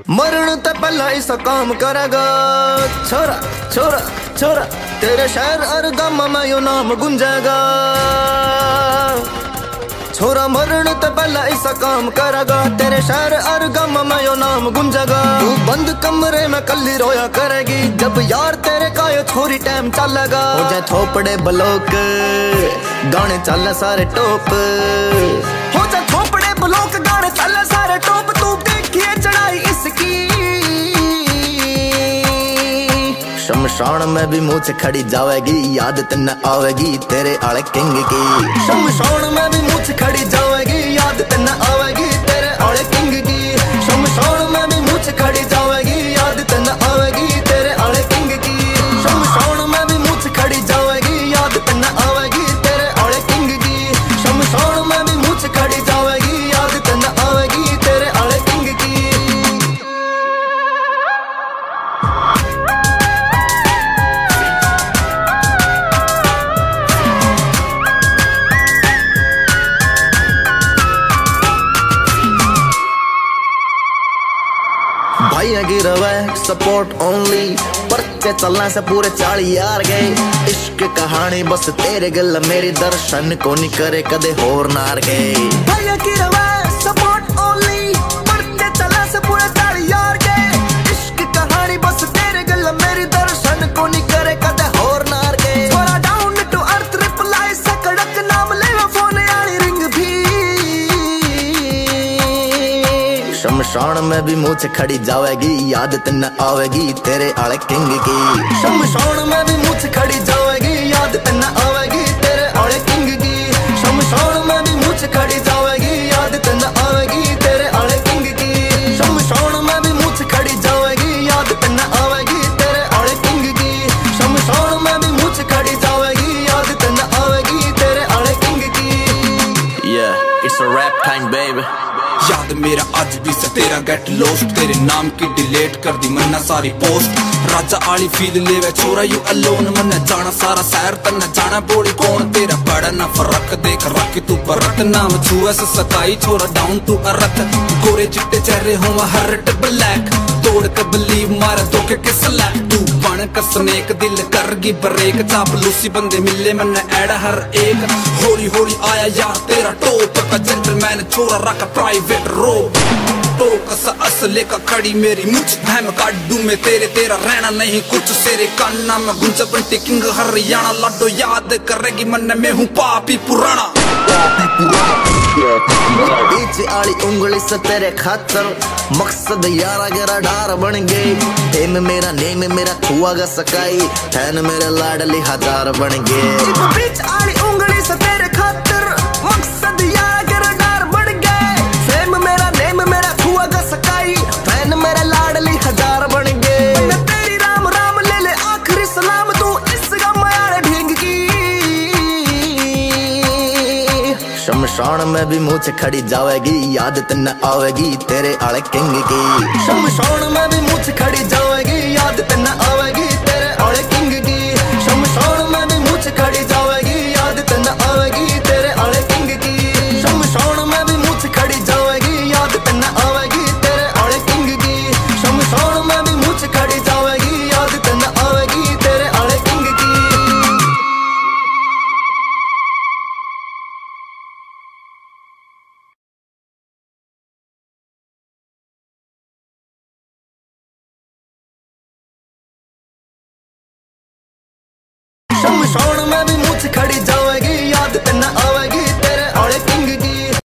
मरण ते पहला ऐसा काम करेगा छोरा छोरा छोरा, तेरे शहर और गामा में यो नाम गुंजेगा। छोरा मरण ते पहला ऐसा काम करेगा, तेरे शहर और गामा में यो नाम गुंजेगा। तू बंद कमरे में कल्ली रोया करेगी, जब यार तेरे का यो छोरी टाइम चलेगा। हो जाए थोपड़े ब्लॉक गाने चल सारे टॉप, हो जाए थोपड़े ब्लॉक गाने चल सारे टॉप। तू देखिए चढ़ाई इसकी, शमशान में भी मुँह से खड़ी जावेगी, याद तन्ने आवेगी तेरे आले किंग की। शमशान में भी मुँह से खड़ी जावेगी, याद तन्ने आवेगी तेरे आले किंग की। शमशान में भी मुँह से खड़ी जावेगी, याद तन्ने आवेगी तेरे आले किंग की। शमशान में भी मुँह से खड़ी जावेगी, याद तन्ने आवेगी तेरे आले किंग की। शमशान में भी मुँह से खड़ी जावेगी, याद तन्ने आवेगी तेरे आले किंग की। भाई गिरवे सपोर्ट ओनली, परचे चलना से पूरे 40 यार गए। इश्क कहानी बस तेरे गल मेरी, दर्शन को नहीं करे कदे होर नार गए। भाई गिरवे सपोर्ट ओनली, परचे चलना से पूरे 40 यार गए। इश्क कहानी बस तेरे गल मेरी, दर्शन को नहीं करे कदे होर नार गए। थोड़ा डाउन टू अर्थ रिप्लाई से कड़क नाम ले फोन यारी रिंग भी। शमशान में भी मुँह से खड़ी जावेगी, याद तन्ने आवेगी तेरे आले किंग की। शमशान में भी मुँह से खड़ी जावेगी, याद तन्ने आवेगी तेरे आले किंग की। शमशान में भी मुँह से खड़ी जावेगी, याद तन्ने आवेगी तेरे आले किंग की। शमशान में भी मुँह से खड़ी जावेगी, याद तन्ने आवेगी तेरे आले किंग की। शमशान में भी मुँह से खड़ी जावेगी, याद तन्ने आवेगी तेरे आले किंग की। Yeah, it's a rap time baby। याद मेरा आज भी से तेरा गेट लॉस्ट, तेरे नाम की डिलीट कर दी मन्ना सारी पोस्ट। राजा आली फील लेवे छोरा यू अलोन, मन्ना जाना सारा शहर तन्ना जाना बोली कौन। तेरा बड़ा ना फर्क देख रख तू परत, नाम छुआ से सताई छोरा डाउन टू अर्थ। गोरे चिट्टे चेहरे हुआ हर्ट ब्लैक, तोड़ के बिलीव मारा धोखे के स्लैप। तू बन कर स्नेक दिल करगी ब्रेक, चापलूसी बंदे मिले मन्ना ऐड हर एक। होली होली आया यार तेरा टॉप का जेंटलमैन छोरा रखा प्राइवेट रोब। टोक सा असले का खड़ी मेरी मुझ धैम काटू में तेरे, तेरा रहना नहीं कुछ सेरे कान्ना में गुंजा बंटी किंग हरियाणा। लाडो याद करेगी मन में हूँ पापी पुराना। पीछे आली उंगली से तेरे खातर मकसद यारा गेरा डार बन गई। टेम मेरा नेम मेरा छुआ गा सकाई, ठहन मेरे लाडली हजार बन गए। पीछे आली उंगली से तेरे खातर मकसद यारा गेरा डार बन गए। फेम मेरा नेम मेरा छुआ गा सकाई, ठहन मेरे लाडली हजार बन गए। मैं तेरी राम राम ले ले आखिरी सलाम, तू इस गम यार ढींग की। शमशान में भी मुँह से खड़ी जावेगी, याद तन्ने आवेगी तेरे आले किंग की। शमशान में भी